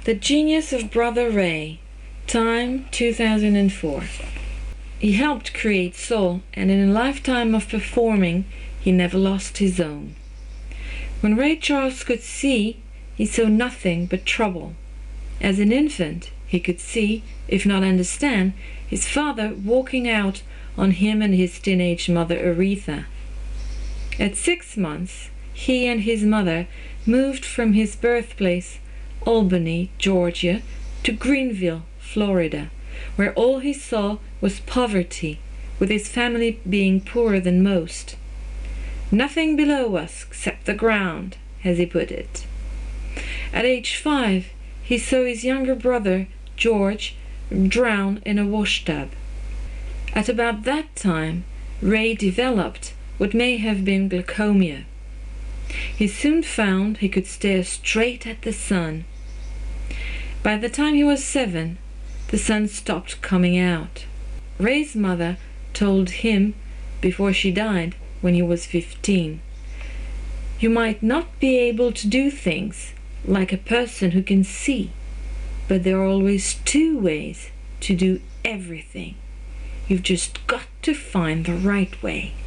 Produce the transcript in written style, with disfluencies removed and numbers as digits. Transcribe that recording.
The Genius of Brother Ray. Time 2004. He helped create soul, and in a lifetime of performing, he never lost his own. When Ray Charles could see, he saw nothing but trouble. As an infant, he could see, if not understand, his father walking out on him and his teenage mother Aretha. At 6 months, he and his mother moved from his birthplace, Albany, Georgia, to Greenville, Florida, where all he saw was poverty, with his family being poorer than most. Nothing below us except the ground, as he put it. At age 5, he saw his younger brother, George, drown in a washtub. At about that time, Ray developed what may have been glaucoma. He soon found he could stare straight at the sun. By the time he was 7, the sun stopped coming out. Ray's mother told him, before she died when he was 15, "You might not be able to do things like a person who can see, but there are always 2 ways to do everything. You've just got to find the right way."